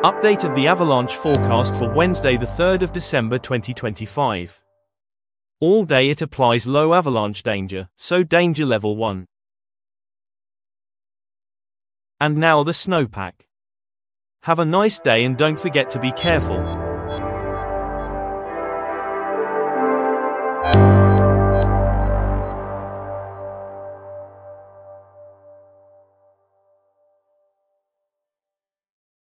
Update of the avalanche forecast for Wednesday the 3rd of December 2025. All day it applies low avalanche danger, so danger level 1. And now the snowpack. Have a nice day and don't forget to be careful.